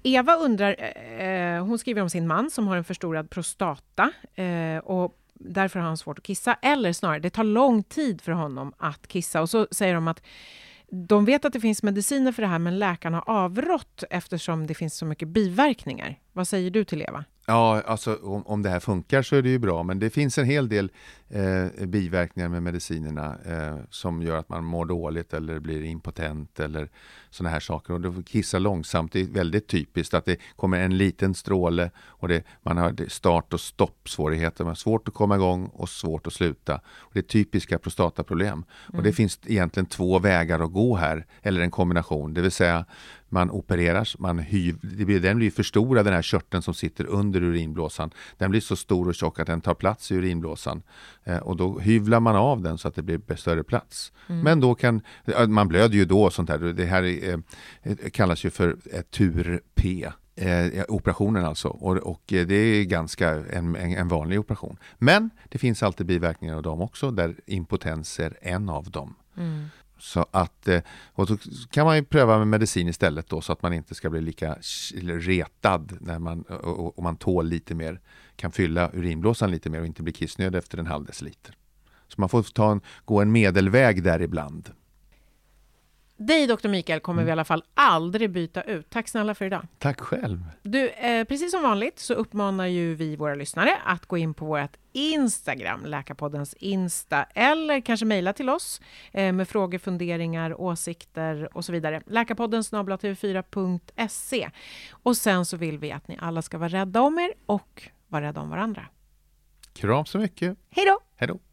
Eva undrar, hon skriver om sin man som har en förstorad prostata och därför har han svårt att kissa. Eller snarare, det tar lång tid för honom att kissa. Och så säger de att de vet att det finns mediciner för det här, men läkarna har avrått eftersom det finns så mycket biverkningar. Vad säger du till Eva? Ja, alltså om det här funkar så är det ju bra, men det finns en hel del biverkningar med medicinerna som gör att man mår dåligt eller blir impotent eller såna här saker. Och det kissar långsamt, det är väldigt typiskt att det kommer en liten stråle och man har start- och stoppsvårigheter. Man har svårt att komma igång och svårt att sluta. Och det är typiska prostataproblem. Och det finns egentligen 2 vägar att gå här, eller en kombination. Det vill säga man opereras, den blir förstorad, den här körteln som sitter under urinblåsan. Den blir så stor och tjock att den tar plats i urinblåsan. Och då hyvlar man av den så att det blir större plats. Men då man blöder ju då och sånt där. Det här kallas ju för tur-P. Operationen alltså. Och det är ganska en vanlig operation. Men det finns alltid biverkningar av dem också, där impotens är en av dem. Så att, och så kan man ju pröva med medicin istället då, så att man inte ska bli lika retad när man tål lite mer, kan fylla urinblåsan lite mer och inte bli kissnödig efter en halv deciliter. Så man får gå en medelväg där ibland. Dig, Dr. Mikael, kommer vi i alla fall aldrig byta ut. Tack snälla för idag. Tack själv. Du, precis som vanligt så uppmanar ju vi våra lyssnare att gå in på vårt Instagram, Läkarpoddens Insta, eller kanske mejla till oss med frågor, funderingar, åsikter och så vidare. Läkarpodden@tv4.se. Och sen så vill vi att ni alla ska vara rädda om er och vara rädda om varandra. Kram så mycket. Hej då! Hej då.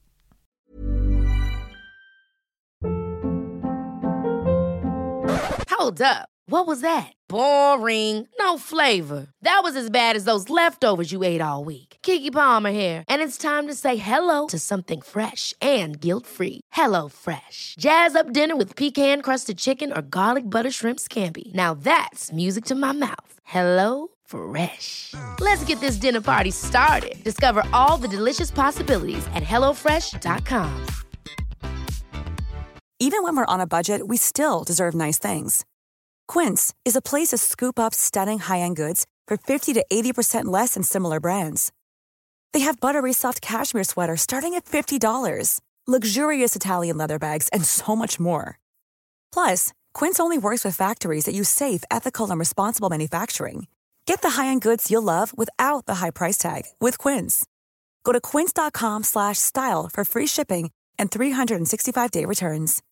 Hold up. What was that? Boring. No flavor. That was as bad as those leftovers you ate all week. Keke Palmer here, and it's time to say hello to something fresh and guilt-free. Hello Fresh. Jazz up dinner with pecan-crusted chicken or garlic butter shrimp scampi. Now that's music to my mouth. Hello Fresh. Let's get this dinner party started. Discover all the delicious possibilities at hellofresh.com. Even when we're on a budget, we still deserve nice things. Quince is a place to scoop up stunning high-end goods for 50 to 80% less than similar brands. They have buttery soft cashmere sweaters starting at $50, luxurious Italian leather bags, and so much more. Plus, Quince only works with factories that use safe, ethical, and responsible manufacturing. Get the high-end goods you'll love without the high price tag with Quince. Go to quince.com/style for free shipping and 365-day returns.